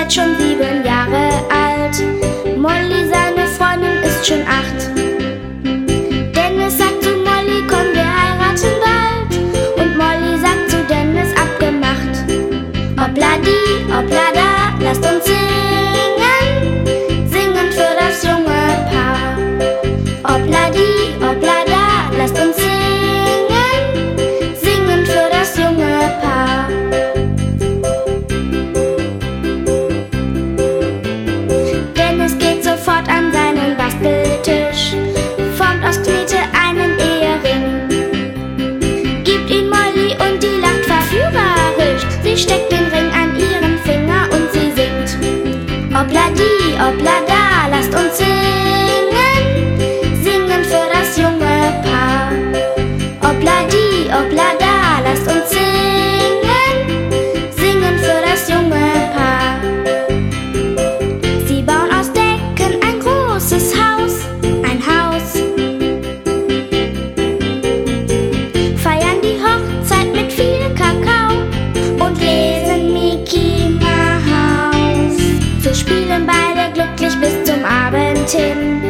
jetzt schon 7 Jahre alt. Molly, seine Freundin, ist schon 8. Dennis sagt zu Molly, komm, wir heiraten bald. Und Molly sagt zu Dennis, abgemacht. Obladi, oblada, lasst uns singen, singen für das junge Paar. Obladi, oblada, lasst uns singen, singen für das junge Paar. Dennis geht sofort an seinen Basteltisch, formt aus Knete einen Ehering, gibt ihn Molly und die lacht verführerisch. Sie steckt den Ring an ihren Finger und sie singt. Obladi, oblada, lasst uns singen, singen für das junge Paar. Obladi, oblada, lasst uns singen, singen für das junge Paar. Sie bauen aus Decken ein großes Haus, ein Haus. Feiern die Hochzeit mit viel Kakao und lesen Mickey Mouse. So spielen beide glücklich bis zum Abend hin.